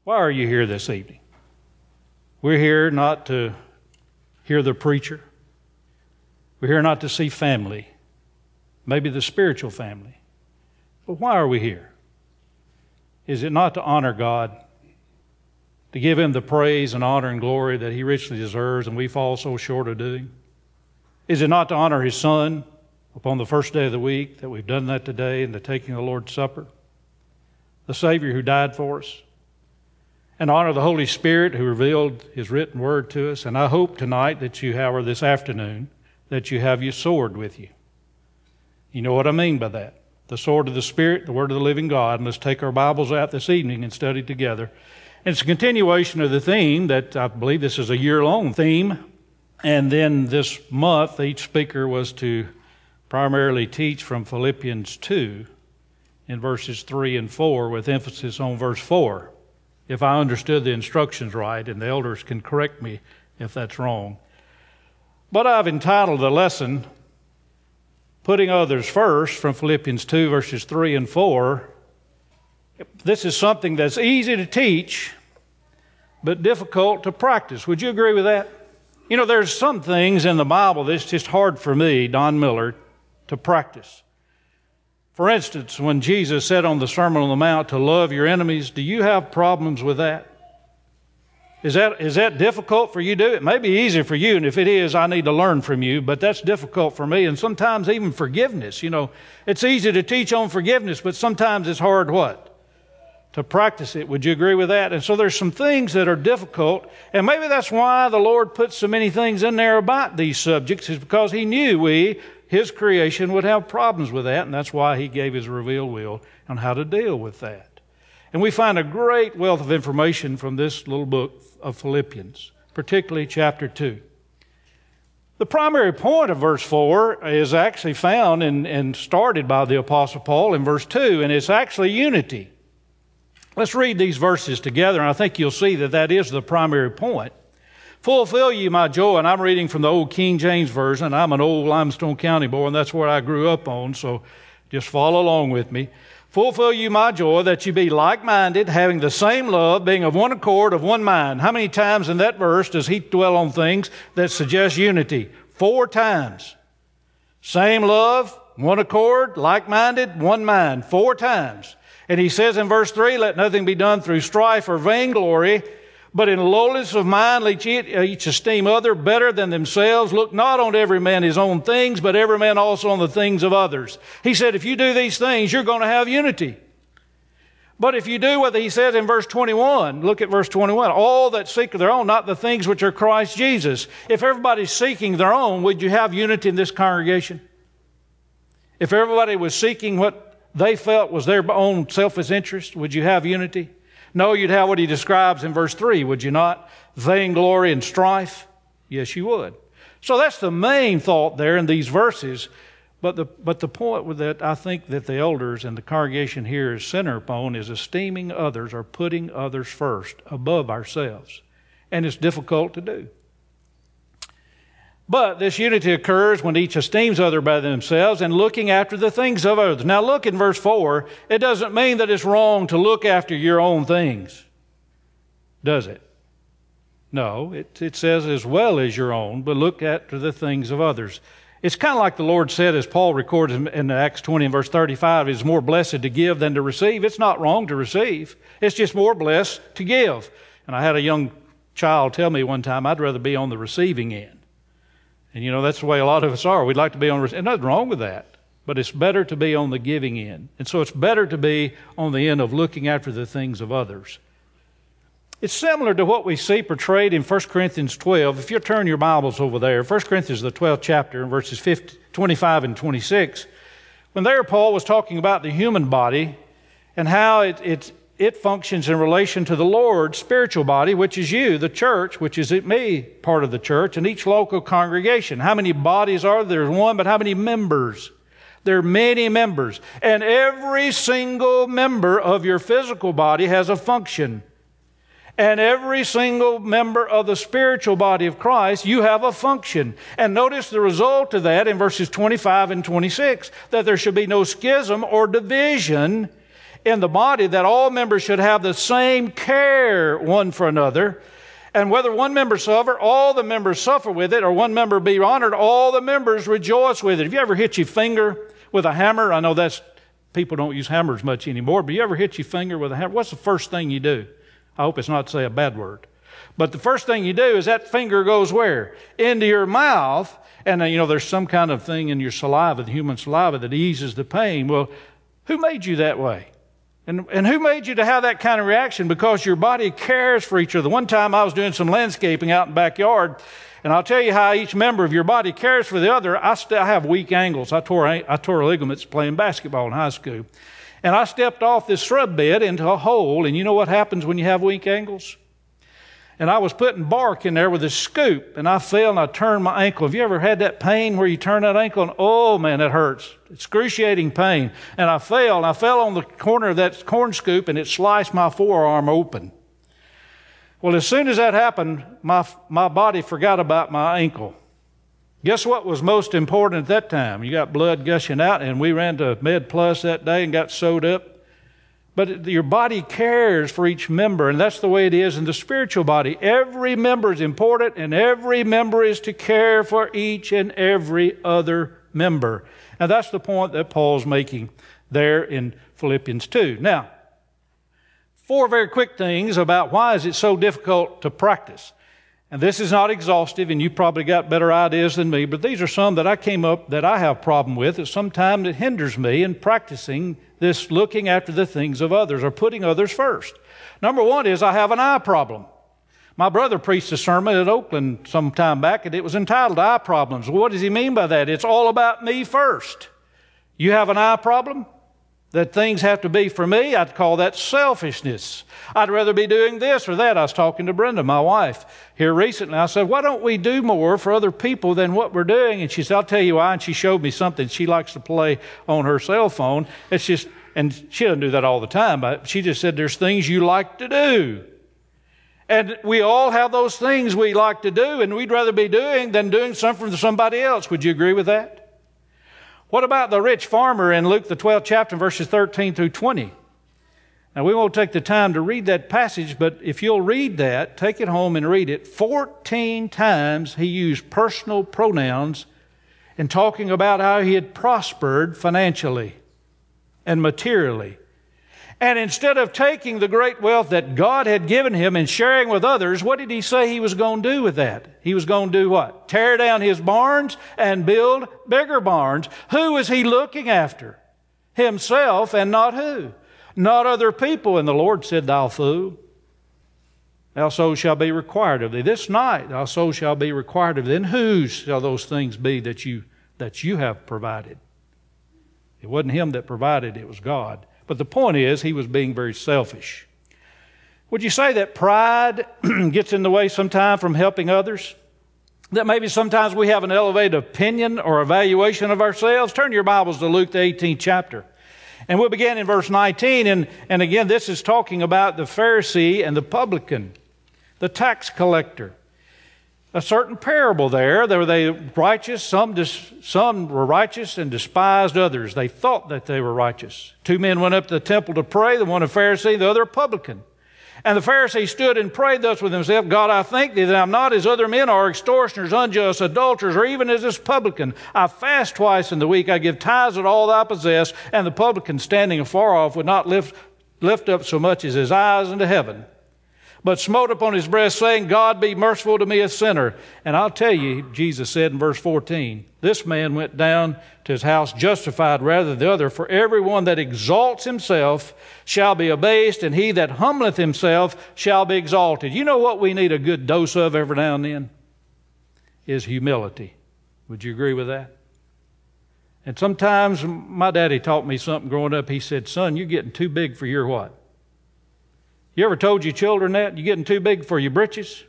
Why are you here this evening? We're here not to hear the preacher. We're here not to see family, maybe the spiritual family. But why are we here? Is it not to honor God, to give Him the praise and honor and glory that He richly deserves and we fall so short of doing? Is it not to honor His Son upon the first day of the week, that we've done that today in the taking of the Lord's Supper? The Savior who died for us. And honor the Holy Spirit who revealed His written word to us. And I hope tonight that you have, or this afternoon, that you have your sword with you. You know what I mean by that. The sword of the Spirit, the word of the living God. And let's take our Bibles out this evening and study together. And it's a continuation of the theme that I believe this is a year-long theme. And then this month, each speaker was to primarily teach from Philippians 2 in verses 3 and 4 with emphasis on verse 4. If I understood the instructions right, and the elders can correct me if that's wrong. But I've entitled the lesson, Putting Others First, from Philippians 2, verses 3 and 4. This is something that's easy to teach, but difficult to practice. Would you agree with that? You know, there's some things in the Bible that's just hard for me, Don Miller, to practice. For instance, when Jesus said on the Sermon on the Mount to love your enemies, do you have problems with that? Is that difficult for you to do? It may be easy for you, and if it is, I need to learn from you, but that's difficult for me. And sometimes even forgiveness. You know, it's easy to teach on forgiveness, but sometimes it's hard what? To practice it. Would you agree with that? And so there's some things that are difficult, and maybe that's why the Lord put so many things in there about these subjects, is because He knew His creation would have problems with that, and that's why He gave His revealed will on how to deal with that. And we find a great wealth of information from this little book of Philippians, particularly chapter 2. The primary point of verse 4 is actually found and started by the Apostle Paul in verse 2, and it's actually unity. Let's read these verses together, and I think you'll see that that is the primary point. Fulfill ye my joy, and I'm reading from the old King James Version. I'm an old Limestone County boy, and that's where I grew up on, so just follow along with me. Fulfill you my joy, that you be like-minded, having the same love, being of one accord, of one mind. How many times in that verse does he dwell on things that suggest unity? 4 times. Same love, one accord, like-minded, one mind. 4 times. And he says in verse 3, let nothing be done through strife or vainglory, but in lowliness of mind let each esteem other better than themselves. Look not on every man his own things, but every man also on the things of others. He said, if you do these things, you're going to have unity. But if you do what he says in verse 21, look at verse 21, all that seek their own, not the things which are Christ Jesus. If everybody's seeking their own, would you have unity in this congregation? If everybody was seeking what they felt was their own selfish interest, would you have unity? No, you'd have what he describes in verse 3, would you not? Vainglory and strife? Yes, you would. So that's the main thought there in these verses. But the point with that, I think that the elders and the congregation here is center upon is esteeming others or putting others first above ourselves. And it's difficult to do. But this unity occurs when each esteems other by themselves and looking after the things of others. Now look in verse 4. It doesn't mean that it's wrong to look after your own things, does it? No, it says as well as your own, but look after the things of others. It's kind of like the Lord said, as Paul records in Acts 20 and verse 35, it's more blessed to give than to receive. It's not wrong to receive. It's just more blessed to give. And I had a young child tell me one time, I'd rather be on the receiving end. And you know, that's the way a lot of us are. We'd like to be on the receiving end. Nothing wrong with that. But it's better to be on the giving end. And so it's better to be on the end of looking after the things of others. It's similar to what we see portrayed in 1 Corinthians 12. If you turn your Bibles over there, 1 Corinthians, the 12th chapter, verses 25 and 26, when there Paul was talking about the human body and how it functions in relation to the Lord's spiritual body, which is you, the church, which is me, part of the church, and each local congregation. How many bodies are there? There's one, but how many members? There are many members. And every single member of your physical body has a function. And every single member of the spiritual body of Christ, you have a function. And notice the result of that in verses 25 and 26, that there should be no schism or division in the body that all members should have the same care one for another. And whether one member suffer, all the members suffer with it, or one member be honored, all the members rejoice with it. Have you ever hit your finger with a hammer? I know people don't use hammers much anymore, but you ever hit your finger with a hammer? What's the first thing you do? I hope it's not to say a bad word. But the first thing you do is that finger goes where? Into your mouth. And there's some kind of thing in your saliva, the human saliva, that eases the pain. Well, who made you that way? And who made you to have that kind of reaction? Because your body cares for each other. One time I was doing some landscaping out in the backyard, and I'll tell you how each member of your body cares for the other. I have weak ankles. I tore ligaments playing basketball in high school. And I stepped off this shrub bed into a hole, and you know what happens when you have weak ankles? And I was putting bark in there with a scoop, and I fell and I turned my ankle. Have you ever had that pain where you turn that ankle and, oh man, that hurts. Excruciating pain. And I fell on the corner of that corn scoop, and it sliced my forearm open. Well, as soon as that happened, my body forgot about my ankle. Guess what was most important at that time? You got blood gushing out, and we ran to Med Plus that day and got sewed up. But your body cares for each member, and that's the way it is in the spiritual body. Every member is important, and every member is to care for each and every other member. And that's the point that Paul's making there in Philippians 2. Now, 4 very quick things about why is it so difficult to practice. And this is not exhaustive, and you probably got better ideas than me, but these are some that I have a problem with. That sometimes it hinders me in practicing this looking after the things of others or putting others first. Number 1 is I have an eye problem. My brother preached a sermon at Oakland some time back, and it was entitled Eye Problems. What does he mean by that? It's all about me first. You have an eye problem? That things have to be for me? I'd call that selfishness. I'd rather be doing this or that. I was talking to Brenda, my wife, here recently. I said, why don't we do more for other people than what we're doing? And she said, I'll tell you why. And she showed me something she likes to play on her cell phone. It's just, and she doesn't do that all the time, but she just said, there's things you like to do. And we all have those things we like to do, and we'd rather be doing than doing something for somebody else. Would you agree with that? What about the rich farmer in Luke the 12th chapter, verses 13 through 20? Now, we won't take the time to read that passage, but if you'll read that, take it home and read it. 14 times he used personal pronouns in talking about how he had prospered financially and materially. And instead of taking the great wealth that God had given him and sharing with others, what did he say he was going to do with that? He was going to do what? Tear down his barns and build bigger barns. Who was he looking after? Himself, and not who? Not other people. And the Lord said, thou fool, thy soul shall be required of thee. This night thy soul shall be required of thee. And whose shall those things be that you have provided? It wasn't him that provided, it was God. But the point is, he was being very selfish. Would you say that pride gets in the way sometimes from helping others? That maybe sometimes we have an elevated opinion or evaluation of ourselves? Turn your Bibles to Luke the 18th chapter. And we'll begin in verse 19. And again, this is talking about the Pharisee and the publican, the tax collector. A certain parable there. Were they righteous? Some were righteous and despised others. They thought that they were righteous. 2 men went up to the temple to pray, the one a Pharisee, the other a publican. And the Pharisee stood and prayed thus with himself, God, I thank thee that I'm not as other men are, extortioners, unjust, adulterers, or even as this publican. I fast twice in the week. I give tithes of all that I possess. And the publican, standing afar off, would not lift up so much as his eyes into heaven, but smote upon his breast, saying, God, be merciful to me, a sinner. And I'll tell you, Jesus said in verse 14, this man went down to his house justified rather than the other. For everyone that exalts himself shall be abased, and he that humbleth himself shall be exalted. You know what we need a good dose of every now and then? Is humility. Would you agree with that? And sometimes my daddy taught me something growing up. He said, son, you're getting too big for your what? You ever told your children that? You're getting too big for your britches?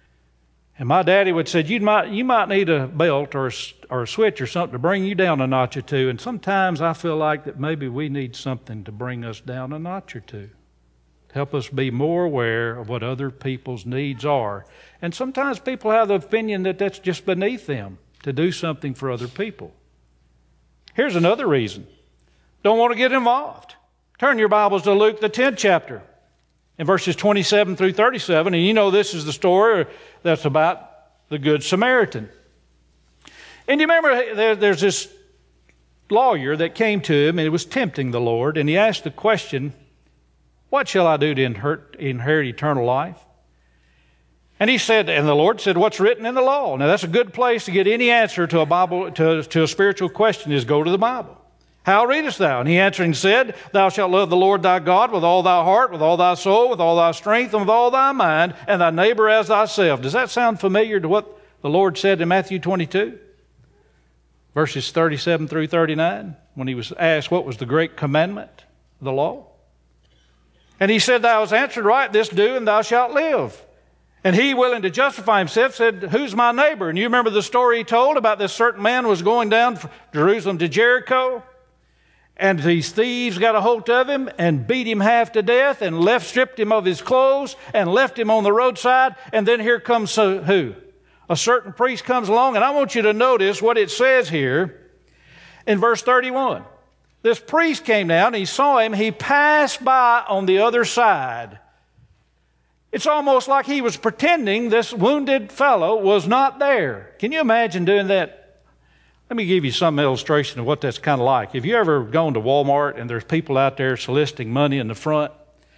And my daddy would say, you might need a belt or a switch or something to bring you down a notch or two. And sometimes I feel like that maybe we need something to bring us down a notch or two. Help us be more aware of what other people's needs are. And sometimes people have the opinion that that's just beneath them to do something for other people. Here's another reason. Don't want to get involved. Turn your Bibles to Luke, the 10th chapter, in verses 27 through 37. And you know this is the story that's about the Good Samaritan. And you remember there's this lawyer that came to him, and he was tempting the Lord, and he asked the question, what shall I do to inherit eternal life? And he said, and the Lord said, what's written in the law? Now that's a good place to get any answer to a Bible, to a spiritual question, is go to the Bible. How readest thou? And he answering said, thou shalt love the Lord thy God with all thy heart, with all thy soul, with all thy strength, and with all thy mind, and thy neighbor as thyself. Does that sound familiar to what the Lord said in Matthew 22? Verses 37 through 39, when he was asked what was the great commandment of the law. And he said, thou hast answered right, this do, and thou shalt live. And he, willing to justify himself, said, who's my neighbor? And you remember the story he told about this certain man was going down from Jerusalem to Jericho, and these thieves got a hold of him and beat him half to death and stripped him of his clothes and left him on the roadside. And then here comes who? A certain priest comes along, and I want you to notice what it says here in verse 31. This priest came down, and he saw him. He passed by on the other side. It's almost like he was pretending this wounded fellow was not there. Can you imagine doing that? Let me give you some illustration of what that's kind of like. Have you ever gone to Walmart and there's people out there soliciting money in the front?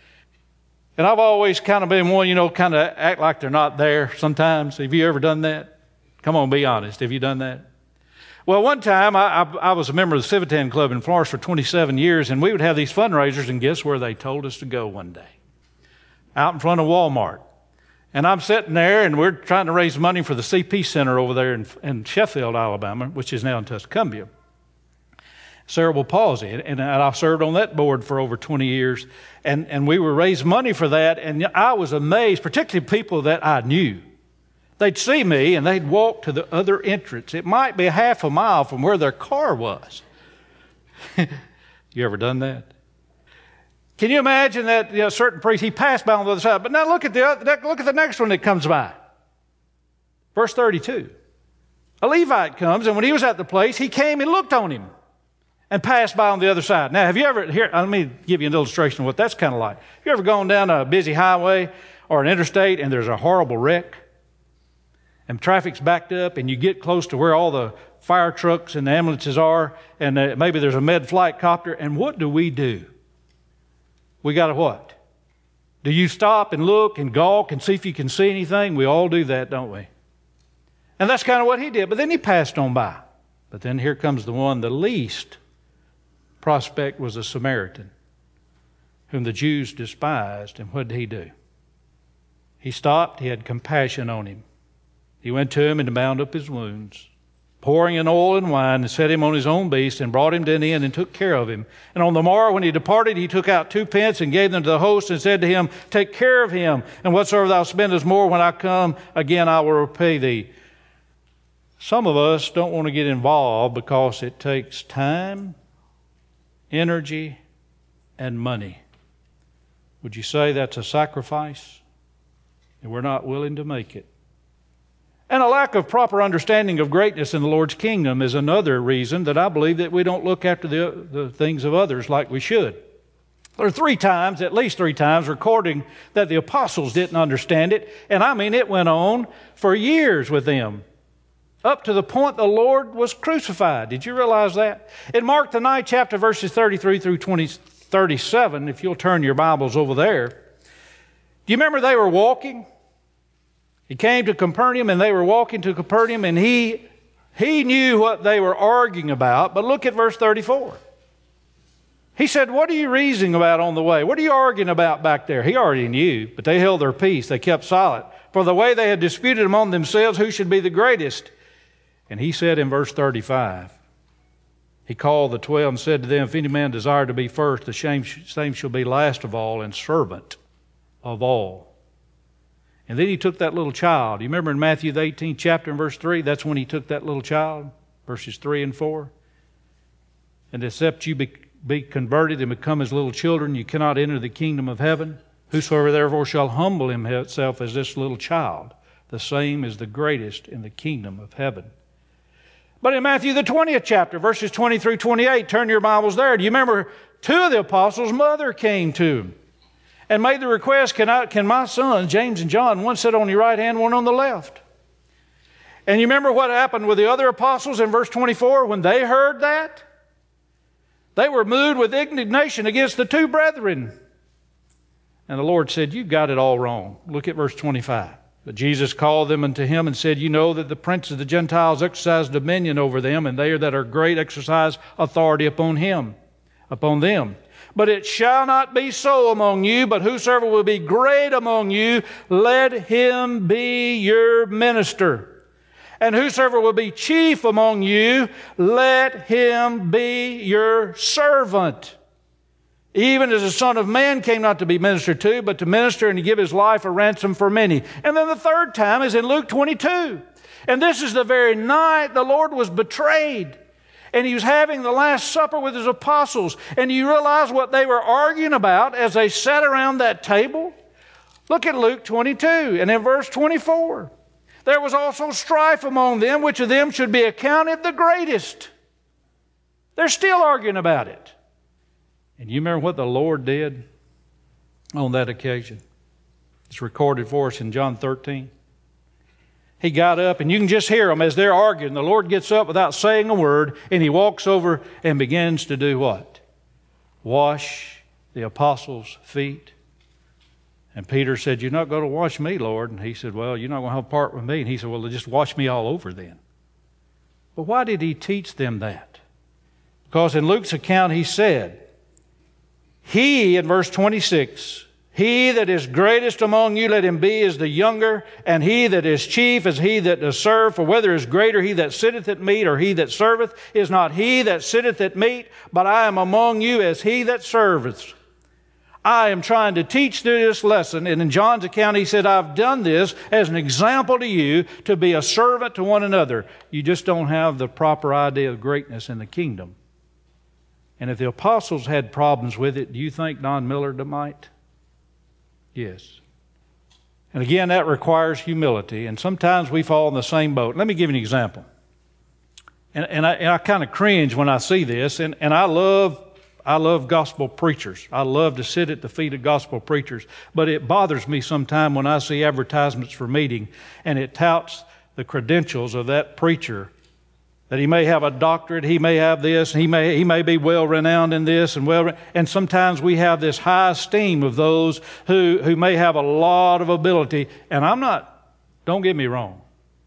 And I've always kind of been one, kind of act like they're not there sometimes. Have you ever done that? Come on, be honest. Have you done that? Well, one time I was a member of the Civitan Club in Florence for 27 years, and we would have these fundraisers, and guess where they told us to go one day? Out in front of Walmart. And I'm sitting there, and we're trying to raise money for the CP Center over there in Sheffield, Alabama, which is now in Tuscumbia. Cerebral palsy. And I served on that board for over 20 years. And we were raising money for that. And I was amazed, particularly people that I knew. They'd see me, and they'd walk to the other entrance. It might be a half a mile from where their car was. You ever done that? Can you imagine that certain priest, he passed by on the other side? But now look at the next one that comes by. Verse 32. A Levite comes, and when he was at the place, he came and looked on him and passed by on the other side. Now, have you ever, let me give you an illustration of what that's kind of like. Have you ever gone down a busy highway or an interstate and there's a horrible wreck and traffic's backed up and you get close to where all the fire trucks and the ambulances are, and maybe there's a med flight copter, and what do? We got to what? Do you stop and look and gawk and see if you can see anything? We all do that, don't we? And that's kind of what he did. But then he passed on by. But then here comes the one, the least prospect was a Samaritan, whom the Jews despised. And what did he do? He stopped. He had compassion on him. He went to him and bound up his wounds, pouring in oil and wine, and set him on his own beast, and brought him to an inn, and took care of him. And on the morrow, when he departed, he took out 2 pence, and gave them to the host, and said to him, take care of him, and whatsoever thou spendest more, when I come again, I will repay thee. Some of us don't want to get involved because it takes time, energy, and money. Would you say that's a sacrifice? And we're not willing to make it. And a lack of proper understanding of greatness in the Lord's kingdom is another reason that I believe that we don't look after the things of others like we should. There are at least three times, recording that the apostles didn't understand it. And I mean, it went on for years with them, up to the point the Lord was crucified. Did you realize that? In Mark, the 9th chapter, verses 33 through 37, if you'll turn your Bibles over there, do you remember they were walking? He came to Capernaum, and they were walking to Capernaum, and he knew what they were arguing about. But look at verse 34. He said, what are you reasoning about on the way? What are you arguing about back there? He already knew, but they held their peace. They kept silent. For the way they had disputed among themselves, who should be the greatest? And he said in verse 35, he called the 12 and said to them, if any man desire to be first, the same shall be last of all and servant of all. And then he took that little child. You remember in Matthew the 18th chapter and verse 3, that's when he took that little child, verses 3 and 4. And except you be converted and become as little children, you cannot enter the kingdom of heaven. Whosoever therefore shall humble himself as this little child, the same is the greatest in the kingdom of heaven. But in Matthew the 20th chapter, verses 20 through 28, turn your Bibles there. Do you remember Two of the apostles' mother came to him and made the request, can my sons, James and John, one sit on your right hand, one on the left? And you remember what happened with the other apostles in verse 24? When they heard that, they were moved with indignation against the two brethren. And the Lord said, you've got it all wrong. Look at verse 25. But Jesus called them unto him and said, you know that the prince of the Gentiles exercise dominion over them, and they that are great exercise authority upon them. But it shall not be so among you, but whosoever will be great among you, let him be your minister. And whosoever will be chief among you, let him be your servant. Even as the Son of Man came not to be ministered to, but to minister and to give his life a ransom for many. And then the third time is in Luke 22. And this is the very night the Lord was betrayed. And he was having the Last Supper with his apostles. And you realize what they were arguing about as they sat around that table? Look at Luke 22 and in verse 24. There was also strife among them, which of them should be accounted the greatest. They're still arguing about it. And you remember what the Lord did on that occasion? It's recorded for us in John 13. He got up, and you can just hear them as they're arguing. The Lord gets up without saying a word, and he walks over and begins to do what? Wash the apostles' feet. And Peter said, you're not going to wash me, Lord. And he said, well, you're not going to have a part with me. And he said, well, just wash me all over then. But why did he teach them that? Because in Luke's account he said, he, in verse 26, he that is greatest among you, let him be as the younger, and he that is chief as he that does serve. For whether is greater he that sitteth at meat or he that serveth, is not he that sitteth at meat, but I am among you as he that serveth. I am trying to teach through this lesson, and in John's account he said, I've done this as an example to you to be a servant to one another. You just don't have the proper idea of greatness in the kingdom. And if the apostles had problems with it, do you think Don Miller might? Yes. And again, that requires humility. And sometimes we fall in the same boat. Let me give you an example. And I kind of cringe when I see this. And I love gospel preachers. I love to sit at the feet of gospel preachers. But it bothers me sometimes when I see advertisements for meeting and it touts the credentials of that preacher. That he may have a doctorate, he may have this, he may be well-renowned in this, and sometimes we have this high esteem of those who may have a lot of ability. And don't get me wrong,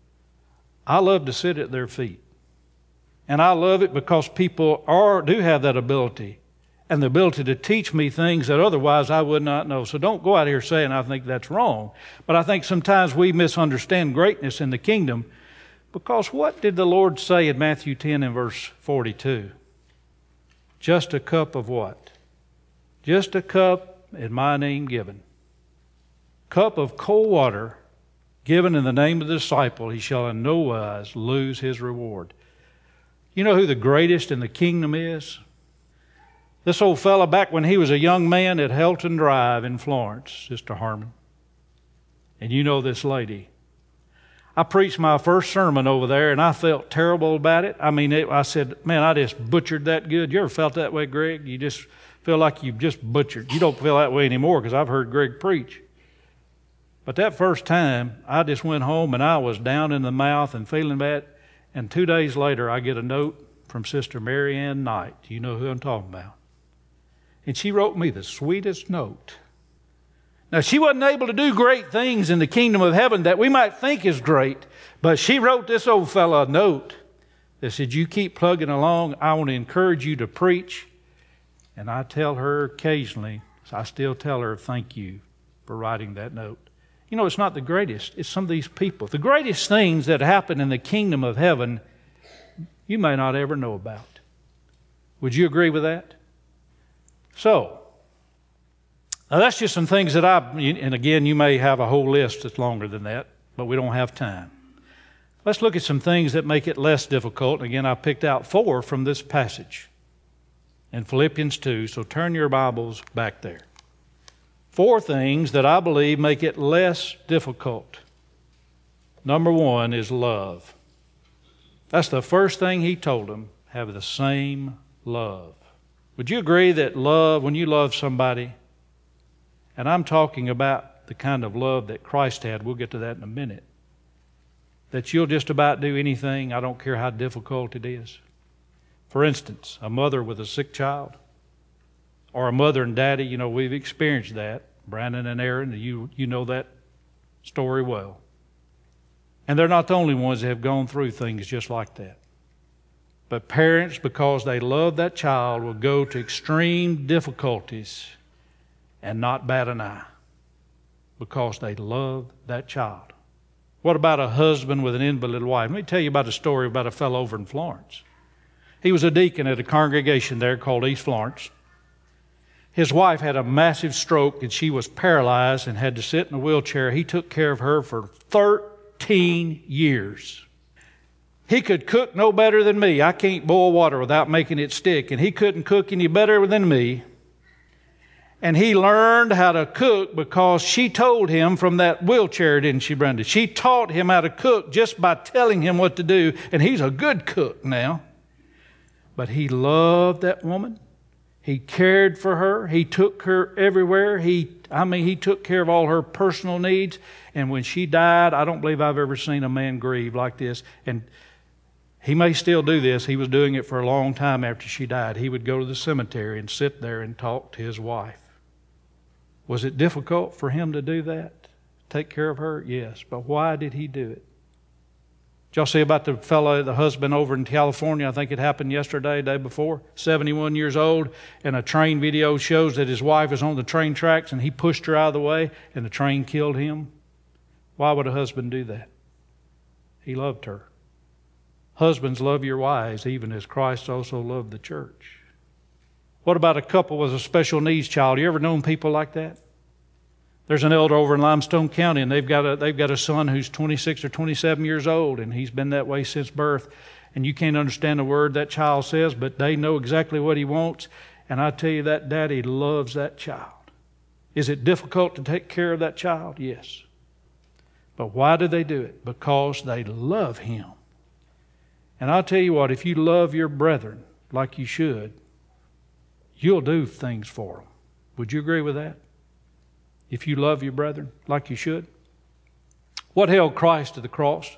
I love to sit at their feet. And I love it because people do have that ability and the ability to teach me things that otherwise I would not know. So don't go out here saying I think that's wrong. But I think sometimes we misunderstand greatness in the kingdom. Because what did the Lord say in Matthew 10 and verse 42? Just a cup of what? Just a cup in my name given. Cup of cold water given in the name of the disciple, he shall in no wise lose his reward. You know who the greatest in the kingdom is? This old fella back when he was a young man at Helton Drive in Florence, Sister Harmon. And you know this lady. I preached my first sermon over there, and I felt terrible about it. I said, man, I just butchered that good. You ever felt that way, Greg? You just feel like you've just butchered. You don't feel that way anymore because I've heard Greg preach. But that first time, I just went home, and I was down in the mouth and feeling bad. And 2 days later, I get a note from Sister Mary Ann Knight. You know who I'm talking about. And she wrote me the sweetest note. Now, she wasn't able to do great things in the kingdom of heaven that we might think is great, but she wrote this old fella a note that said, you keep plugging along. I want to encourage you to preach. And I tell her occasionally, I still tell her, thank you for writing that note. You know, it's not the greatest. It's some of these people. The greatest things that happen in the kingdom of heaven, you may not ever know about. Would you agree with that? So, now that's just some things that and again, you may have a whole list that's longer than that, but we don't have time. Let's look at some things that make it less difficult. And again, I picked out 4 from this passage in Philippians 2, so turn your Bibles back there. 4 things that I believe make it less difficult. Number 1 is love. That's the first thing he told them, have the same love. Would you agree that love, when you love somebody, and I'm talking about the kind of love that Christ had, we'll get to that in a minute, that you'll just about do anything, I don't care how difficult it is. For instance, a mother with a sick child, or a mother and daddy, we've experienced that. Brandon and Aaron, you know that story well. And they're not the only ones that have gone through things just like that. But parents, because they love that child, will go to extreme difficulties and not bat an eye because they love that child. What about a husband with an invalid wife? Let me tell you about a story about a fellow over in Florence. He was a deacon at a congregation there called East Florence. His wife had a massive stroke and she was paralyzed and had to sit in a wheelchair. He took care of her for 13 years. He could cook no better than me. I can't boil water without making it stick, and he couldn't cook any better than me. And he learned how to cook because she told him from that wheelchair, didn't she, Brenda? She taught him how to cook just by telling him what to do, and he's a good cook now. But he loved that woman. He cared for her. He took her everywhere. He took care of all her personal needs. And when she died, I don't believe I've ever seen a man grieve like this. And he may still do this. He was doing it for a long time after she died. He would go to the cemetery and sit there and talk to his wife. Was it difficult for him to do that? Take care of her? Yes. But why did he do it? Did y'all see about the husband over in California? I think it happened yesterday, day before. 71 years old, and a train video shows that his wife is on the train tracks and he pushed her out of the way and the train killed him. Why would a husband do that? He loved her. Husbands, love your wives, even as Christ also loved the church. What about a couple with a special needs child? You ever known people like that? There's an elder over in Limestone County, and they've got a son who's 26 or 27 years old, and he's been that way since birth. And you can't understand a word that child says, but they know exactly what he wants. And I tell you, that daddy loves that child. Is it difficult to take care of that child? Yes. But why do they do it? Because they love him. And I'll tell you what, if you love your brethren like you should, you'll do things for them. Would you agree with that? If you love your brethren like you should. What held Christ to the cross?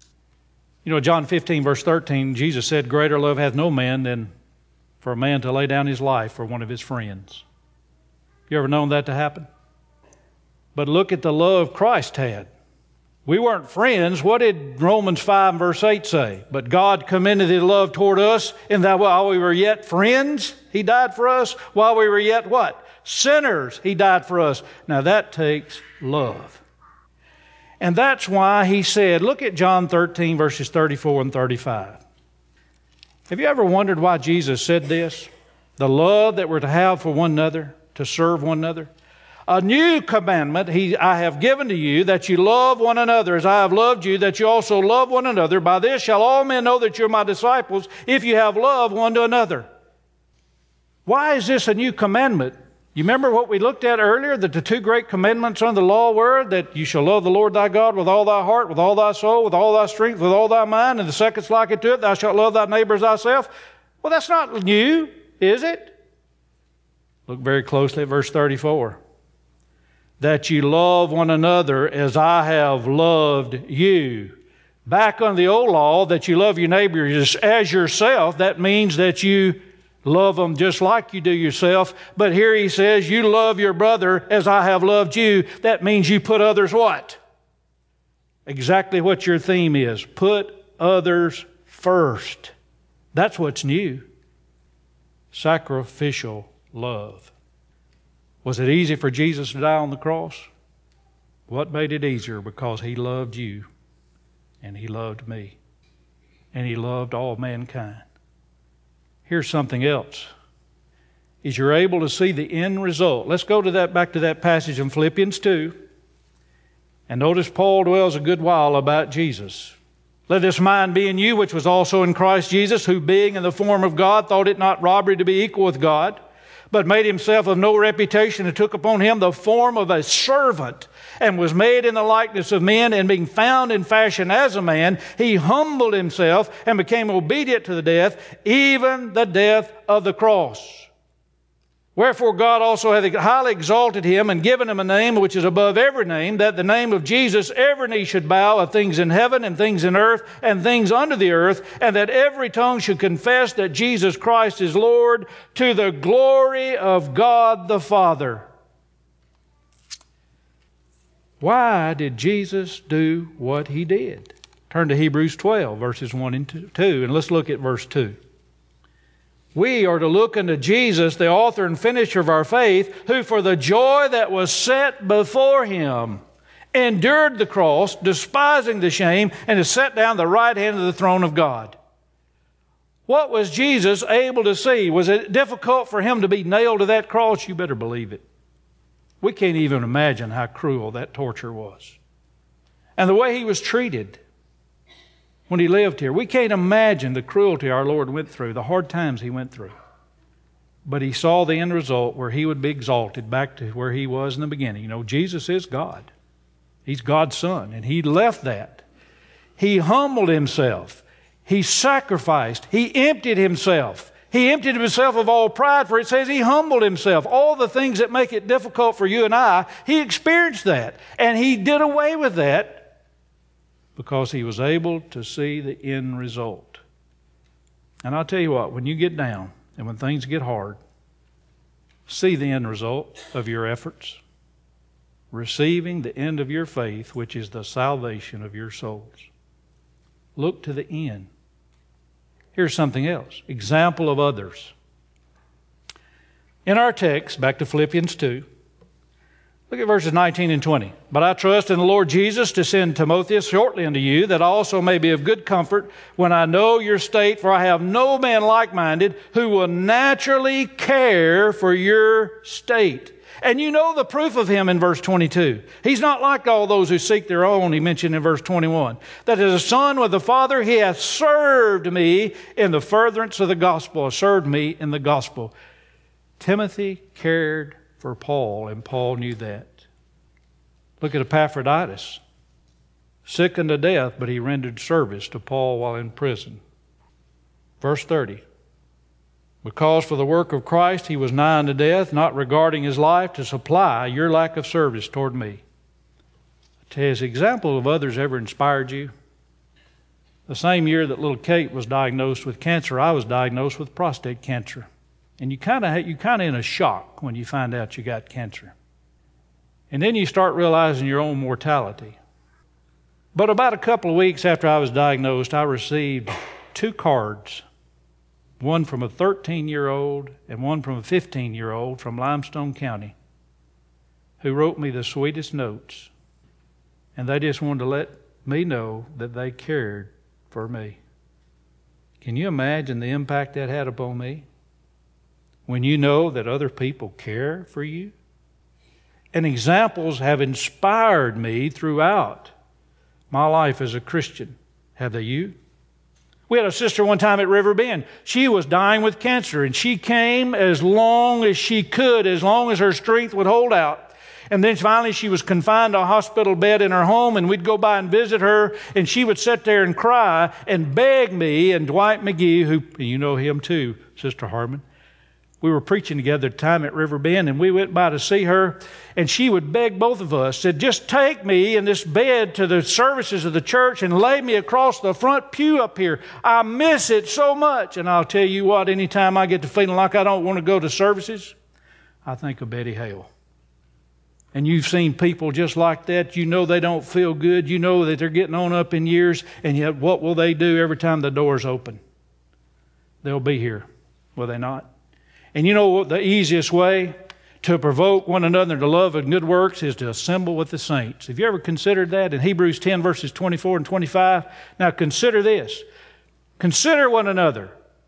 John 15, verse 13, Jesus said, "Greater love hath no man than for a man to lay down his life for one of his friends." You ever known that to happen? But look at the love Christ had. We weren't friends. What did Romans 5, verse 8 say? But God commended His love toward us in that while we were yet friends, He died for us. While we were yet what? Sinners, He died for us. Now that takes love. And that's why He said, look at John 13, verses 34 and 35. Have you ever wondered why Jesus said this? The love that we're to have for one another, to serve one another. A new commandment I have given to you, that you love one another as I have loved you, that you also love one another. By this shall all men know that you're my disciples, if you have love one to another. Why is this a new commandment? You remember what we looked at earlier, that the two great commandments under the law were that you shall love the Lord thy God with all thy heart, with all thy soul, with all thy strength, with all thy mind, and the second's like it to it, thou shalt love thy neighbor as thyself. Well, that's not new, is it? Look very closely at verse 34. That you love one another as I have loved you. Back under the old law, that you love your neighbor as yourself, that means that you love them just like you do yourself. But here he says, you love your brother as I have loved you. That means you put others what? Exactly what your theme is. Put others first. That's what's new. Sacrificial love. Was it easy for Jesus to die on the cross? What made it easier? Because He loved you, and He loved me, and He loved all mankind. Here's something else. Is you're able to see the end result. Let's go back to that passage in Philippians 2. And notice Paul dwells a good while about Jesus. Let this mind be in you, which was also in Christ Jesus, who being in the form of God, thought it not robbery to be equal with God, but made Himself of no reputation, and took upon Him the form of a servant, and was made in the likeness of men, and being found in fashion as a man, He humbled Himself and became obedient to the death, even the death of the cross. Wherefore God also hath highly exalted him and given him a name which is above every name, that the name of Jesus every knee should bow, of things in heaven and things in earth and things under the earth, and that every tongue should confess that Jesus Christ is Lord, to the glory of God the Father. Why did Jesus do what he did? Turn to Hebrews 12, verses 1 and 2, and let's look at verse 2. We are to look unto Jesus, the author and finisher of our faith, who for the joy that was set before him endured the cross, despising the shame, and is set down at the right hand of the throne of God. What was Jesus able to see? Was it difficult for him to be nailed to that cross? You better believe it. We can't even imagine how cruel that torture was. And the way he was treated when he lived here. We can't imagine the cruelty our Lord went through, the hard times he went through. But he saw the end result where he would be exalted back to where he was in the beginning. You know, Jesus is God. He's God's Son, and he left that. He humbled himself. He sacrificed. He emptied himself. He emptied himself of all pride, for it says he humbled himself. All the things that make it difficult for you and I, he experienced that. And he did away with that because he was able to see the end result. And I'll tell you what, when you get down and when things get hard, see the end result of your efforts, receiving the end of your faith, which is the salvation of your souls. Look to the end. Here's something else. Example of others. In our text, back to Philippians 2, look at verses 19 and 20. But I trust in the Lord Jesus to send Timotheus shortly unto you, that I also may be of good comfort when I know your state, for I have no man like-minded who will naturally care for your state. And you know the proof of him in verse 22. He's not like all those who seek their own, he mentioned in verse 21. That as a son with the Father, he hath served me in the furtherance of the gospel, served me in the gospel. Timothy cared for Paul, and Paul knew that. Look at Epaphroditus. Sick unto death, but he rendered service to Paul while in prison. Verse 30. Because for the work of Christ he was nigh unto death, not regarding his life, to supply your lack of service toward me. Has the example of others ever inspired you? The same year that little Kate was diagnosed with cancer, I was diagnosed with prostate cancer. And you kind of in a shock when you find out you got cancer. And then you start realizing your own mortality. But about a couple of weeks after I was diagnosed, I received 2 cards. One from a 13-year-old and one from a 15-year-old from Limestone County, who wrote me the sweetest notes. And they just wanted to let me know that they cared for me. Can you imagine the impact that had upon me? When you know that other people care for you? And examples have inspired me throughout my life as a Christian. Have they you? We had a sister one time at River Bend. She was dying with cancer, and she came as long as she could, as long as her strength would hold out. And then finally she was confined to a hospital bed in her home, and we'd go by and visit her, and she would sit there and cry and beg me and Dwight McGee, who, you know him too, Sister Harmon. We were preaching together at the time at River Bend, and we went by to see her, and she would beg both of us, said, just take me in this bed to the services of the church and lay me across the front pew up here. I miss it so much. And I'll tell you what, anytime I get to feeling like I don't want to go to services, I think of Betty Hale. And you've seen people just like that. You know they don't feel good. You know that they're getting on up in years, and yet what will they do every time the door's open? They'll be here, will they not? And you know what the easiest way to provoke one another to love and good works is to assemble with the saints. Have you ever considered that in Hebrews 10 verses 24 and 25? Now consider this. Consider one another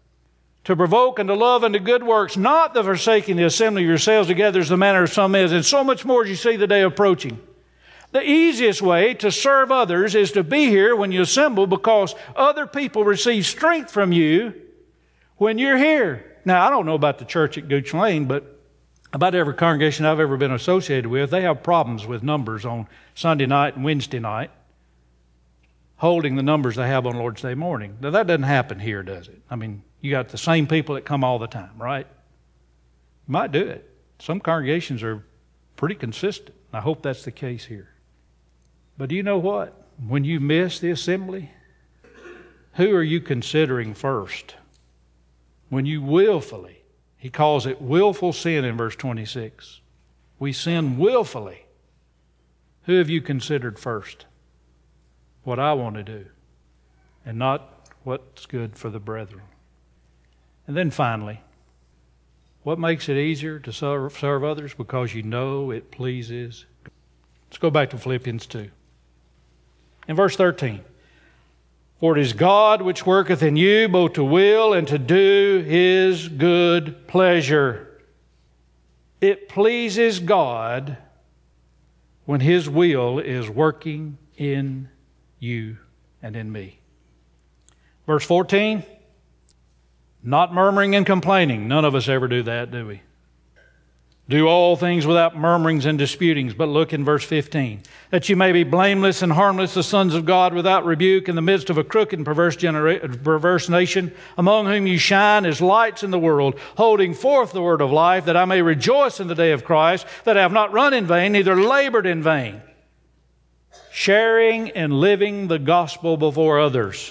to provoke and to love and to good works, not the forsaking the assembly of yourselves together as the manner of some is, and so much more as you see the day approaching. The easiest way to serve others is to be here when you assemble, because other people receive strength from you when you're here. Now, I don't know about the church at Gooch Lane, but about every congregation I've ever been associated with, they have problems with numbers on Sunday night and Wednesday night, holding the numbers they have on Lord's Day morning. Now, that doesn't happen here, does it? I mean, you got the same people that come all the time, right? You might do it. Some congregations are pretty consistent. I hope that's the case here. But do you know what? When you miss the assembly, who are you considering first? When you willfully, he calls it willful sin in verse 26. We sin willfully. Who have you considered first? What I want to do, and not what's good for the brethren. And then finally, what makes it easier to serve others? Because you know it pleases God. Let's go back to Philippians 2. In verse 13, for it is God which worketh in you both to will and to do His good pleasure. It pleases God when His will is working in you and in me. Verse 14, not murmuring and complaining. None of us ever do that, do we? Do all things without murmurings and disputings. But look in verse 15. That you may be blameless and harmless, the sons of God, without rebuke, in the midst of a crooked and perverse nation, among whom you shine as lights in the world, holding forth the word of life, that I may rejoice in the day of Christ, that I have not run in vain, neither labored in vain. Sharing and living the gospel before others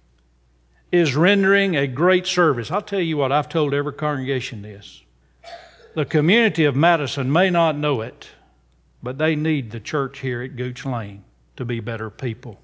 is rendering a great service. I'll tell you what, I've told every congregation this. The community of Madison may not know it, but they need the church here at Gooch Lane to be better people.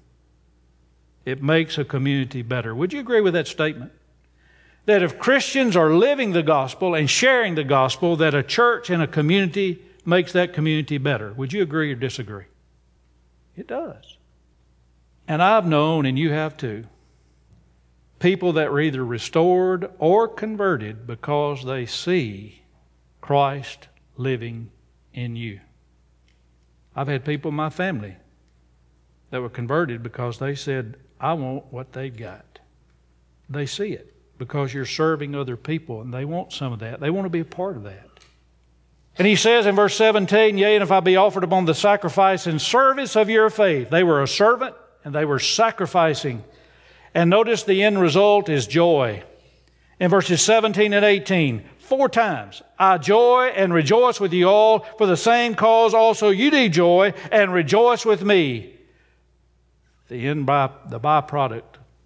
It makes a community better. Would you agree with that statement? That if Christians are living the gospel and sharing the gospel, that a church and a community makes that community better. Would you agree or disagree? It does. And I've known, and you have too, people that were either restored or converted because they see Christ living in you. I've had people in my family that were converted because they said, I want what they've got. They see it because you're serving other people and they want some of that. They want to be a part of that. And he says in verse 17, yea, and if I be offered upon the sacrifice and service of your faith. They were a servant and they were sacrificing. And notice the end result is joy. In verses 17 and 18, 4 times, I joy and rejoice with you all, for the same cause also you do joy and rejoice with me. The byproduct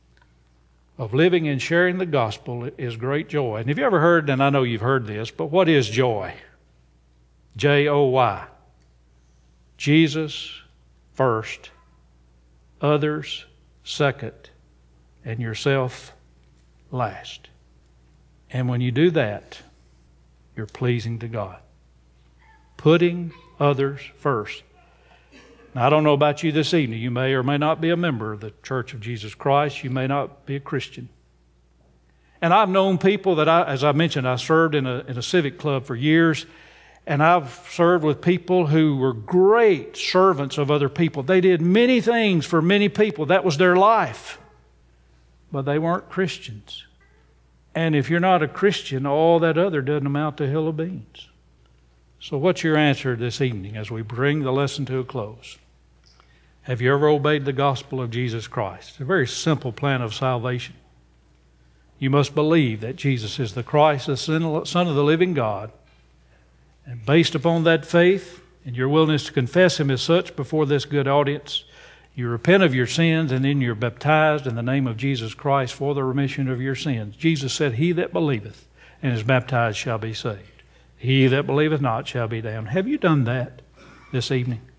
of living and sharing the gospel is great joy. And have you ever heard, and I know you've heard this, but what is joy? J-O-Y. Jesus first, others second, and yourself last. And when you do that, you're pleasing to God. Putting others first. Now, I don't know about you this evening. You may or may not be a member of the Church of Jesus Christ. You may not be a Christian. And I've known people that, as I mentioned, I served in a civic club for years. And I've served with people who were great servants of other people. They did many things for many people. That was their life. But they weren't Christians. And if you're not a Christian, all that other doesn't amount to a hill of beans. So what's your answer this evening as we bring the lesson to a close? Have you ever obeyed the gospel of Jesus Christ? It's a very simple plan of salvation. You must believe that Jesus is the Christ, the Son of the living God. And based upon that faith and your willingness to confess Him as such before this good audience, you repent of your sins, and then you're baptized in the name of Jesus Christ for the remission of your sins. Jesus said, he that believeth and is baptized shall be saved. He that believeth not shall be damned. Have you done that this evening?